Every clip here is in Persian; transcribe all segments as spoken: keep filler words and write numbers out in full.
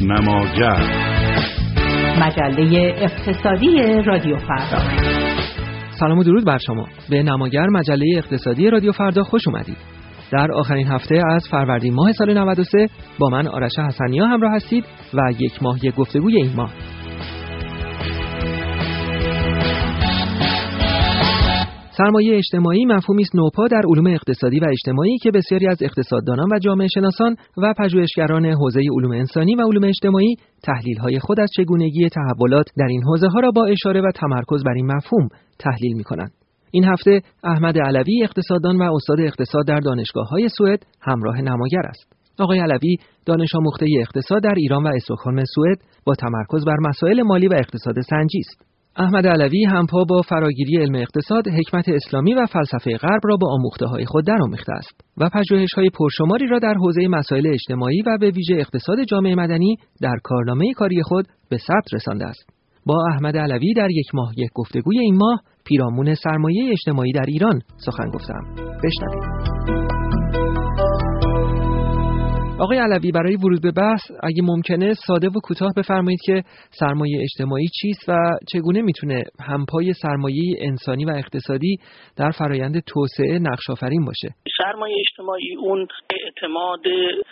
نماگر، مجله اقتصادی رادیو فردا. سلام و درود بر شما. به نماگر، مجله اقتصادی رادیو فردا خوش اومدید. در آخرین هفته از فروردین ماه سال نود و سه با من آرش حسنی‌ها همراه هستید و یک ماه یک گفتگوی این ماه. سرمایه اجتماعی مفهومی است نوپا در علوم اقتصادی و اجتماعی که بسیاری از اقتصاددانان و جامعه شناسان و پژوهشگران حوزه علوم انسانی و علوم اجتماعی تحلیل‌های خود از چگونگی تحولات در این حوزه‌ها را با اشاره و تمرکز بر این مفهوم تحلیل می‌کنند. این هفته احمد علوی، اقتصاددان و استاد اقتصاد در دانشگاه‌های سوئد، همراه نماگر است. آقای علوی دانش آموخته اقتصاد در ایران و استکهلم سوئد با تمرکز بر مسائل مالی و اقتصاد سنجی است. احمد علوی همپا با فراگیری علم اقتصاد، حکمت اسلامی و فلسفه غرب را با آموخته‌های خود درآمیخته است و پژوهش‌های پرشماری را در حوزه مسائل اجتماعی و به ویژه اقتصاد جامعه مدنی در کارنامه کاری خود به ثبت رسانده است. با احمد علوی در یک ماه یک گفتگوی این ماه پیرامون سرمایه اجتماعی در ایران سخن گفتم. بشنوید. آقای علوی، برای ورود به بحث اگه ممکنه ساده و کوتاه بفرمایید که سرمایه اجتماعی چیست و چگونه میتونه همپای سرمایه انسانی و اقتصادی در فرایند توسعه نقش آفرین باشه؟ سرمایه اجتماعی اون اعتماد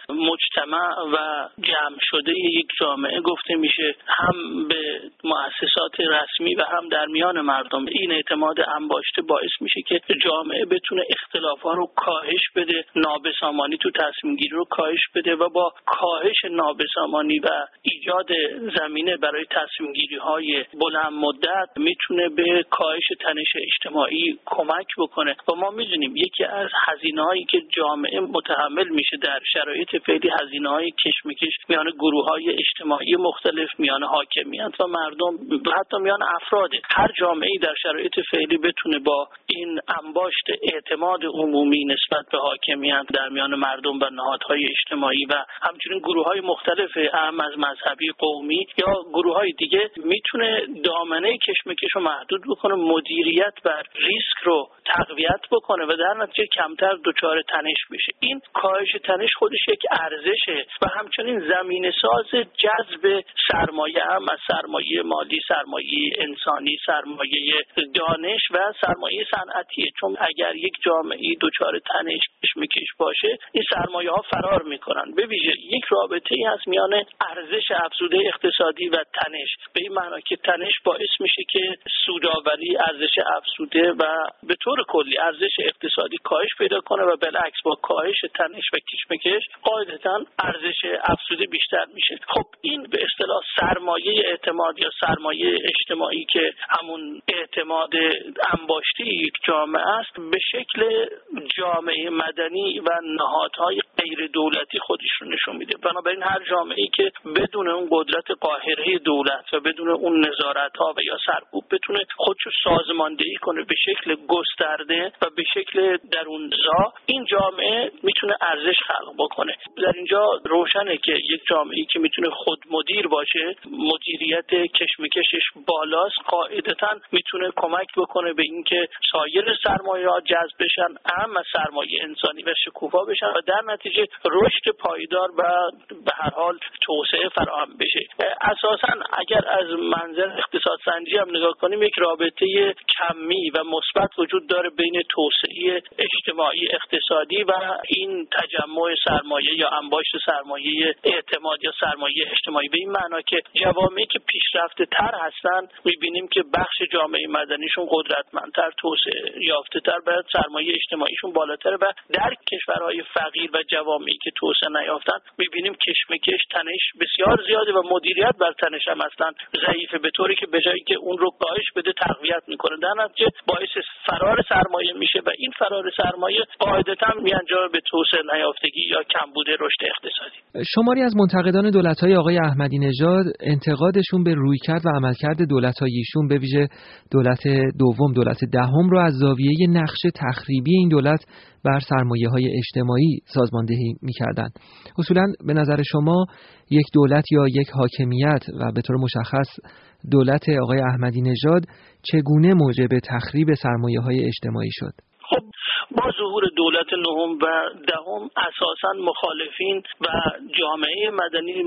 مجتمع و جمع شده یک جامعه گفته میشه، هم به مؤسسات رسمی و هم در میان مردم. این اعتماد انباشته باعث میشه که جامعه بتونه اختلافات رو کاهش بده، نابسامانی تو تصمیم گیری رو کاهش بده و با کاهش نابسامانی و ایجاد زمینه برای تصمیم گیری های بلند مدت میتونه به کاهش تنش اجتماعی کمک بکنه. و ما میدونیم یکی از هزینه هایی که جامعه متحمل میشه در شرایط فعلی هزینه های کشمکش میان گروه های اجتماعی مختلف، میان حاکمیت و مردم و حتی میان افراد. هر جامعه‌ای در شرایط فعلی بتونه با این انباشت اعتماد عمومی نسبت به حاکمیت در میان مردم و نهادهای اجتماعی و همچنین گروه‌های مختلف هم از مذهبی، قومی یا گروه‌های دیگه میتونه دامنه کشمکش رو محدود بکنه، مدیریت بر ریسک رو تقویت بکنه و در نتیجه کمتر دچار تنش بشه. این کاهش تنش خودش یک ارزشه و همچنین زمینه‌ساز جذب سرمایه هم از سرمایه مالی، سرمایه انسانی، سرمایه دانش و سرمایه صنعتیه. چون اگر یک جامعه دچار تنش کشمکش باشه، این سرمایه‌ها فرار میکنن. به ویژه یک رابطه ای هست میان ارزش افزوده اقتصادی و تنش، به این معنا که تنش باعث میشه که سودآوری، ارزش افزوده و به طور کلی ارزش اقتصادی کاهش پیدا کنه و بالعکس با کاهش تنش و کشمکش قاعدتاً ارزش افزوده بیشتر میشه. خب این به اصطلاح سرمایه اعتماد یا سرمایه اجتماعی که همون اعتماد انباشته یک جامعه است، به شکل جامعه مدنی و نهادهای غیر دولتی خودش رو نشون میده. بنابراین هر جامعه‌ای که بدون اون قدرت قاهره دولت و بدون اون نظارت‌ها و یا سرکوب بتونه خودشو سازماندهی کنه به شکل گسترده و به شکل درونزا، این جامعه میتونه ارزش خلق بکنه. در اینجا روشنه که یک جامعه‌ای که میتونه خود مدیر باشه، مدیریت کشمکشش بالاست، قاعدتاً میتونه کمک بکنه به اینکه سایر سرمایه‌ها جذب بشن، اما سرمایه انسانی و شکوفا بشن و در نتیجه رشد پایدار و به هر حال توسعه فراهم بشه. اساساً اگر از منظر اقتصاد سنجی هم نگاه کنیم، یک رابطه کمی و مثبت وجود داره بین توسعه اجتماعی اقتصادی و این تجمع سرمایه یا انباشت سرمایه اعتماد یا سرمایه اجتماعی. به این معنا که جوامعی که پیشرفته تر هستن میبینیم که بخش جامعه مدنیشون قدرتمندتر، توسعه یافته تر، بعد سرمایه اجتماعیشون بالاتره و در کشورهای فقیر و جوامعی که توسعه نیافتن میبینیم کشمکش، تنش بسیار زیاده و مدیریت بر تنش هم اصلا ضعیفه، به طوری که به جایی که اون رو کاهش بده تقویت میکنه، در نتیجه باعث فرار سرمایه میشه و این فرار سرمایه قاعدتاً میانجامه به توسعه نیافتگی یا کمبود رشد اقتصادی. شماری از منتقدان دولت‌های آقای احمدی نژاد انتقادشون به رویکرد و عملکرد دولت‌های ایشون، به ویژه دولت دوم، دولت دهم، رو از زاویه نقش تخریبی این دولت بر سرمایه‌های اجتماعی سازماندهی می‌کردند. اصولاً به نظر شما یک دولت یا یک حاکمیت و به طور مشخص دولت آقای احمدی نژاد چگونه موجب تخریب سرمایه‌های اجتماعی شد؟ خب با ظهور دولت نهم و دهم اساساً مخالفین و جامعه مدنی به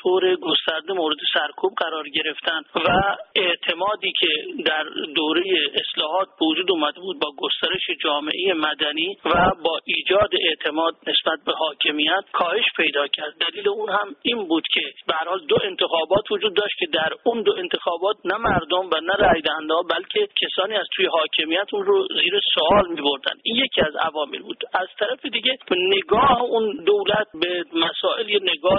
طور گسترده مورد سرکوب قرار گرفتن و اعتمادی که در دوره اصلاحات وجود اومده بود با گسترش جامعه مدنی و با ایجاد اعتماد نسبت به حاکمیت کاهش پیدا کرد. دلیل اون هم این بود که به هر حال دو انتخابات وجود داشت که در اون دو انتخابات نه مردم و نه رای دهنده‌ها بلکه کسانی از توی حاکمیت اون رو زیر سوال می‌بردن. این یکی از عوامل بود. از طرف دیگه نگاه اون دولت به مسائل یه نگاه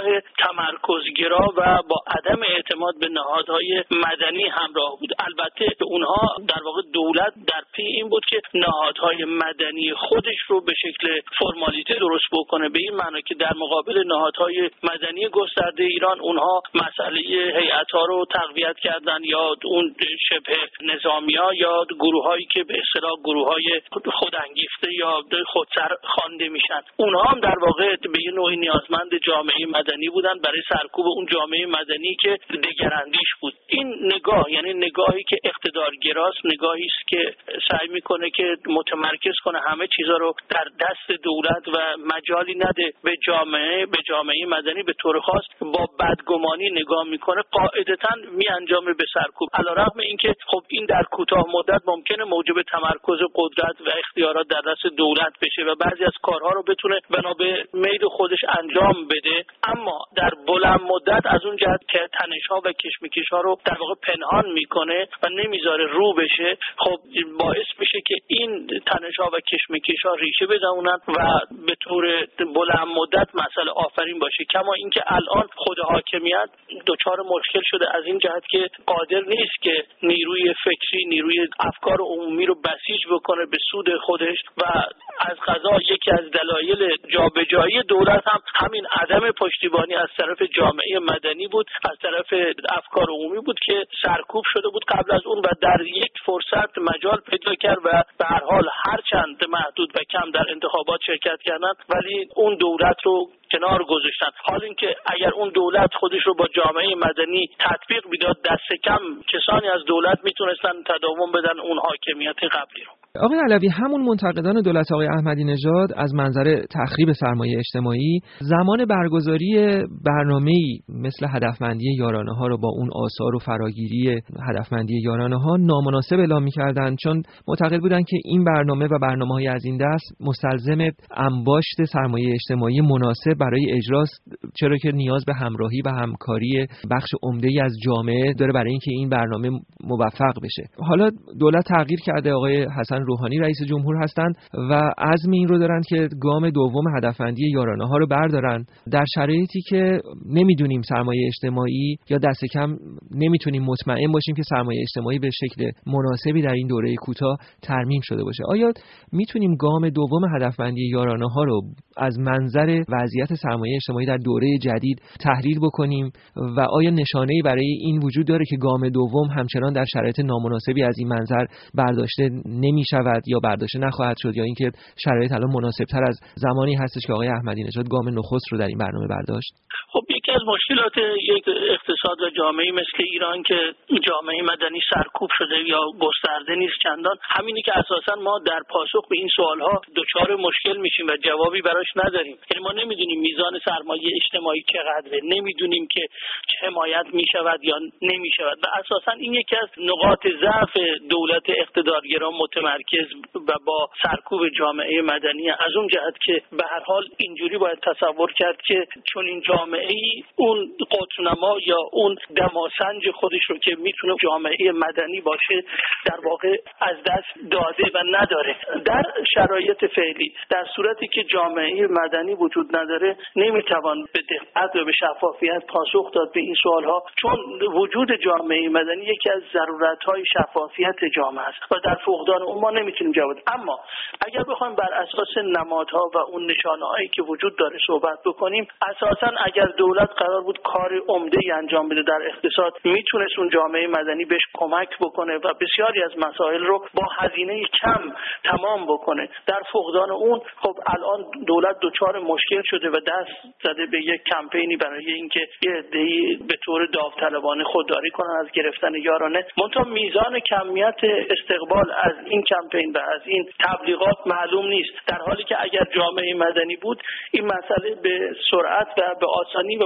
تمرکزگرا و با عدم اعتماد به نهادهای مدنی همراه بود. البته اونها در واقع دولت در پی این بود که نهادهای مدنی خودش رو به شکل فرمالیته درست بکنه، به این معنی که در مقابل نهادهای مدنی گسترده ایران اونها مسئله هیئت‌ها رو تقویت کردن یا اون شبه نظامی‌ها یا گروه‌هایی که به اصطلاح گروه‌های خودانگیخته یا خودسر خوانده میشن، اونها هم در واقع به یه نوعی نیازمند جامعه مدنی بودن برای سرکوب اون جامعه مدنی که دگراندیش بود. این نگاه یعنی نگاهی که اقتدارگراست، نگاهی است که سعی میکنه که متمرکز کنه همه چیزا رو در دست دولت و مجالی نده به جامعه به جامعه مدنی به طور خاص با بدگمانی نگاه میکنه، قاعدتاً میانجامه به سرکوب. علیرغم اینکه خب این در کوتاه مدت ممکنه موجب تمرکز قدرت و اختیارات در دست دولت بشه و بعضی از کارها رو بتونه بنا به میل خودش انجام بده، اما در بلند مدت از اون جهت که تنش‌ها و کشمکش‌ها رو در واقع پنهان میکنه و نمیذاره رو بشه، خب باعث میشه که این تنش‌ها و کشمکش‌ها ریشه بدونن و به طور بلند مدت مسئله آفرین باشه. کما اینکه الان خود حاکمیت دچار مشکل شده از این جهت که قادر نیست که نیروی فکری، نیروی افکار عمومی رو بسیج بکنه به سود خودش و از قضا یکی از دلایل جابجایی دولت هم همین عدم پشتیبانی از طرف جامعه مدنی بود، از طرف افکار عمومی بود که سرکوب شده بود قبل از اون و در یک فرصت مجال پیدا کرد و به هر حال هر چند محدود و کم در انتخابات شرکت کردن ولی اون دولت رو کنار گذاشتن. حال اینکه اگر اون دولت خودش رو با جامعه مدنی تطبیق میداد، دست کم کسانی از دولت میتونستن تداوم بدن اون حاکمیت قبلی رو. آقای علوی، همون منتقدان دولت آقای احمدی نژاد از منظر تخریب سرمایه اجتماعی زمان برگزاری برنامه‌ای مثل هدفمندی یارانه‌ها رو با اون آثار و فراگیری هدفمندی یارانه‌ها نامناسب اعلام می‌کردند، چون معتقد بودن که این برنامه و برنامه‌های از این دست مستلزم انباشت سرمایه اجتماعی مناسب برای اجراست، چرا که نیاز به همراهی و همکاری بخش عمده‌ای از جامعه داره برای اینکه این برنامه موفق بشه. حالا دولت تغییر کرده، آقای حسن روحانی رئیس جمهور هستند و عزم این رو دارن که گام دوم هدفمندی یارانه‌ها رو بردارن، در شرایطی که نمیدونیم سرمایه اجتماعی یا دست کم نمیتونیم مطمئن باشیم که سرمایه اجتماعی به شکل مناسبی در این دوره کوتاه ترمیم شده باشه. آیا میتونیم گام دوم هدفمندی یارانه‌ها رو از منظر وضعیت سرمایه اجتماعی در دوره جدید تحلیل بکنیم و آیا نشانه‌ای برای این وجود داره که گام دوم همچنان در شرایط نامناسبی از این منظر برداشته نمی‌شود یا برداشته نخواهد شد، یا اینکه شرایط الان مناسب‌تر از زمانی هستش که آقای احمدی نژاد گام نخست رو در این برنامه برداشت؟ خب یکی از مشکلات یک اقتصاد و جامعه مثل ایران که جامعه مدنی سرکوب شده یا گسترده نیست چندان، همینی که اساساً ما در پاسخ به این سوال‌ها دچار مشکل میشیم و جوابی براش نداریم. یعنی ما نمیدونیم میزان سرمایه اجتماعی چقدره، نمیدونیم که چه حمایت میشود یا نمیشود و اساساً این یکی از نقاط ضعف دولت اقتدارگرا متمرکز و با سرکوب جامعه مدنی. از اون جهت که به هر حال اینجوری باید تصور کرد که چون این جامعه ای اون قطب‌نما یا اون دماسنج خودش رو که میتونه جامعه مدنی باشه در واقع از دست داده و نداره. در شرایط فعلی در صورتی که جامعه مدنی وجود نداره نمیتوان به دقت و به شفافیت پاسخ داد به این سوالها، چون وجود جامعه مدنی یکی از ضرورت‌های شفافیت جامعه است و در فقدان اون ما نمیتونیم جواب. اما اگر بخوایم بر اساس نمادها و اون نشانه‌هایی که وجود داره صحبت بکنیم، اساساً اگر دولت قرار بود کار عمده‌ای انجام بده در اقتصاد، میتونست اون جامعه مدنی بهش کمک بکنه و بسیاری از مسائل رو با هزینه کم تمام بکنه. در فقدان اون خب الان دولت دچار مشکل شده و دست زده به یک کمپینی برای اینکه یه عده‌ای به طور داوطلبانه خودداری کنن از گرفتن یارانه. منتها میزان کمیت استقبال از این کمپین و از این تبلیغات معلوم نیست، در حالی که اگر جامعه مدنی بود این مسئله به سرعت و به آسانی و با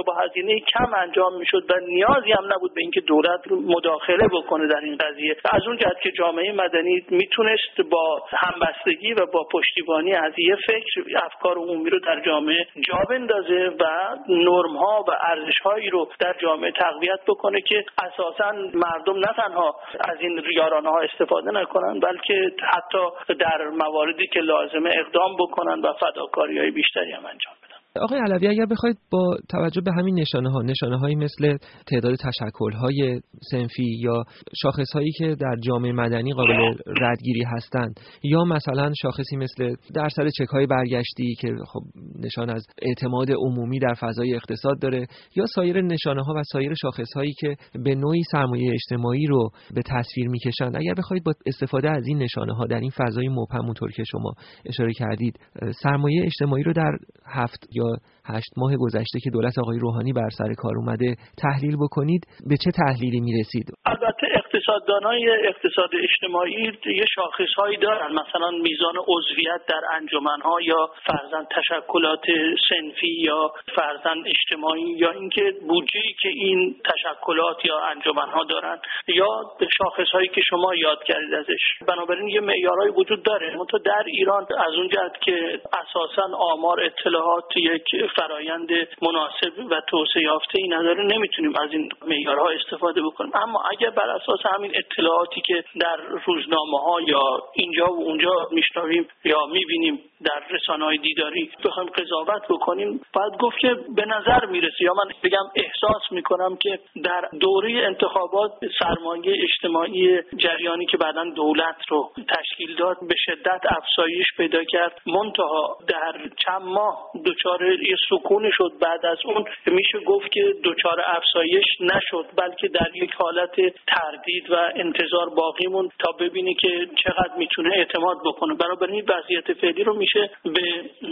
با هزینه کم انجام میشد و نیازی هم نبود به اینکه دولت مداخله بکنه در این قضیه. از اون جهت که جامعه مدنی میتونست با همبستگی و با پشتیبانی از یه فکر افکار عمومی رو در جامعه جا بندازه و نرم‌ها و ارزش‌هایی رو در جامعه تقویت بکنه که اساساً مردم نه تنها از این یارانه‌ها استفاده نکنن، بلکه حتی در مواردی که لازمه اقدام بکنن و فداکاری‌های بیشتری هم انجام بدن. آقای علوی، اگر بخواید با توجه به همین نشانه‌ها، نشانه‌هایی مثل تعداد تشکل‌های صنفی یا شاخص‌هایی که در جامعه مدنی قابل ردگیری هستند، یا مثلا شاخصی مثل درصد چک‌های برگشتی که خب نشان از اعتماد عمومی در فضای اقتصاد داره، یا سایر نشانه‌ها و سایر شاخص‌هایی که به نوعی سرمایه اجتماعی رو به تصویر می‌کشند، اگر بخواید با استفاده از این نشانه‌ها در این فضای مبهم اونطور که شما اشاره کردید، سرمایه اجتماعی رو در هفت یا هشت ماه گذشته که دولت آقای روحانی بر سر کار اومده تحلیل بکنید، به چه تحلیلی میرسید؟ البته اقتصاددانای اقتصاد اجتماعی یه شاخصهایی دارن، مثلا میزان عضویت در انجمنها یا فرضاً تشکلات صنفی یا فرضاً اجتماعی، یا اینکه بودجه‌ای که این تشکلات یا انجمنها دارن، یا شاخصهایی که شما یاد کردید ازش. بنابراین یه معیارهای وجود داره. منتها در ایران از اون جهت که اساساً آمار اطلاعات یک فرایند مناسب و توسعه یافته‌ای نداره، نمیتونیم از این معیارها استفاده بکنیم. اما اگر بر اساس همین اطلاعاتی که در روزنامه‌ها یا اینجا و اونجا میشنویم یا میبینیم در رسانه‌های دیداری بخوایم قضاوت بکنیم، باید گفت که به نظر میرسه، یا من بگم احساس میکنم که در دوره انتخابات سرمایه اجتماعی جریانی که بعداً دولت رو تشکیل داد به شدت افزایش پیدا کرد، منتها در چند ماه دچار یه سکون شد. بعد از اون میشه گفت که دچار افزایش نشد، بلکه در یک حالت تردید و انتظار باقی موند تا ببینه که چقدر میتونه اعتماد بکنه. بنابراین وضعیت فعلی رو میشه به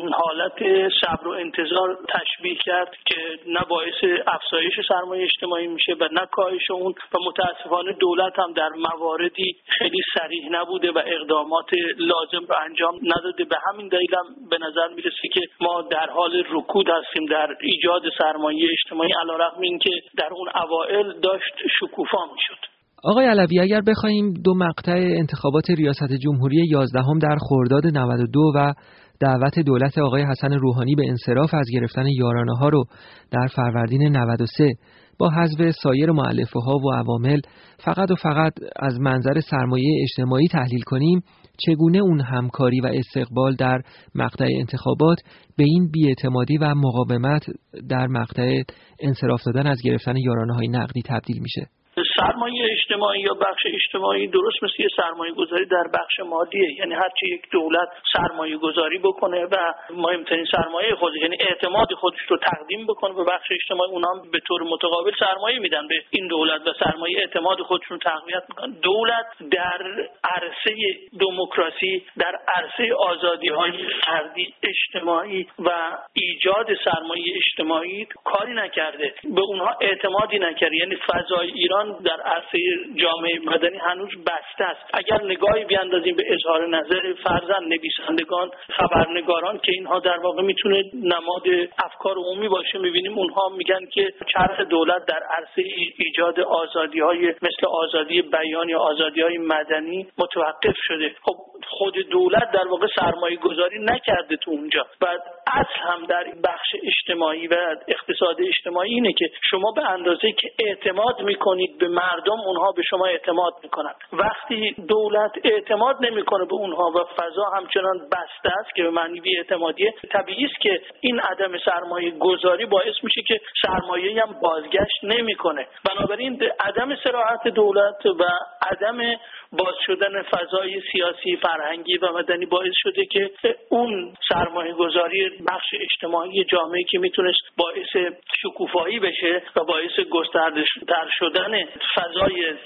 حالت صبر و انتظار تشبیه کرد که نه باعث افزایش سرمایه اجتماعی میشه و نه کاهش اون، و متاسفانه دولت هم در مواردی خیلی صریح نبوده و اقدامات لازم رو انجام نداده. به همین دلیل هم به نظر میرسه که ما در حال رکود هستیم در ایجاد سرمایه اجتماعی، علیرغم اینکه در اون اوائل داشت شکوفا میشد. آقای علوی، اگر بخوایم دو مقطع انتخابات ریاست جمهوری یازدهم در خرداد نود و دو و دعوت دولت آقای حسن روحانی به انصراف از گرفتن یارانه‌ها رو در فروردین نود و سه با حذف سایر مؤلفه‌ها و عوامل فقط و فقط از منظر سرمایه اجتماعی تحلیل کنیم، چگونه اون همکاری و استقبال در مقطع انتخابات به این بی‌اعتمادی و مقاومت در مقطع انصراف دادن از گرفتن یارانه‌های نقدی تبدیل میشه؟ سرمایه اجتماعی یا بخش اجتماعی درست مثل یه سرمایه گذاری در بخش مادیه، یعنی هرچی یک دولت سرمایه گذاری بکنه و مهمترین سرمایه خود یعنی اعتماد خودش رو تقدیم بکنه به بخش اجتماعی، اونها هم به طور متقابل سرمایه میدن به این دولت و سرمایه اعتماد خودشون تقویت میکنن. دولت در عرصه دموکراسی، در عرصه آزادی‌های فردی اجتماعی و ایجاد سرمایه اجتماعی کاری نکرده، به اونها اعتمادی نکرده. یعنی فضای ایران در عرصه جامعه مدنی هنوز بسته است. اگر نگاهی بیاندازیم به اظهار نظر فرزند نویسندگان، خبرنگاران که اینها در واقع میتونه نماد افکار عمومی باشه، میبینیم اونها میگن که چرخ دولت در عرصه ایجاد آزادی‌های مثل آزادی بیان یا آزادی‌های مدنی متوقف شده. خب خود دولت در واقع سرمایه گذاری نکرده تو اونجا. بعد اصل هم در بخش اجتماعی و اقتصاد اجتماعی اینه که شما به اندازه که اعتماد میکنید به مردم، اونها به شما اعتماد میکنن. وقتی دولت اعتماد نمیکنه به اونها و فضا همچنان بسته است که به معنی بی‌اعتمادیه، طبیعی است که این عدم سرمایه گذاری باعث میشه که سرمایه هم بازگشت نمیکنه. بنابراین عدم صراحت دولت و عدم باز شدن فضای سیاسی، فرهنگی و مدنی باعث شده که اون سرمایه گذاری بخش اجتماعی جامعه که میتونست باعث شکوفایی بشه و باعث گسترده تر شدن فضای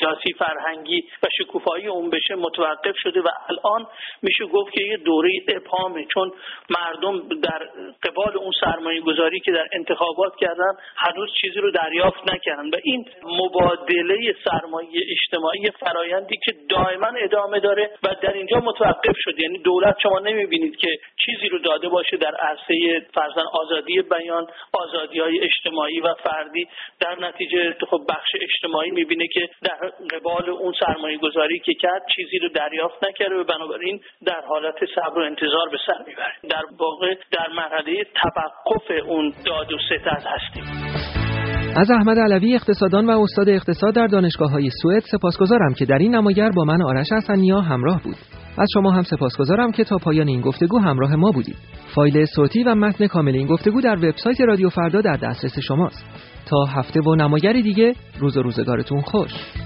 سیاسی فرهنگی و شکوفایی اون بشه متوقف شده و الان میشه گفت که یه دوره ابهامه، چون مردم در قبال اون سرمایه گذاری که در انتخابات کردن هنوز چیزی رو دریافت نکردن و این مبادله سرمایه اجتماعی فرایندی که دائما ادامه داره و در اینجا متوقف شد. یعنی دولت شما نمیبینید که چیزی رو داده باشه در عرصه فرضاً آزادی بیان، آزادی‌های اجتماعی و فردی. در نتیجه خب بخش اجتماعی میبینه که در قبال اون سرمایه گذاری که کرد چیزی رو دریافت نکرده و بنابراین در حالت صبر و انتظار به سر میبره. در واقع در مرحله توقف اون داد و ستد هستیم. از احمد علوی اقتصاددان و استاد اقتصاد در دانشگاه‌های سوئد سپاسگزارم که در این نماگر با من آرش حسنی‌ها همراه بود. از شما هم سپاسگزارم که تا پایان این گفتگو همراه ما بودید. فایل صوتی و متن کامل این گفتگو در وبسایت رادیو فردا در دسترس شماست. تا هفته و نماگری دیگه، روز و روزگارتون خوش.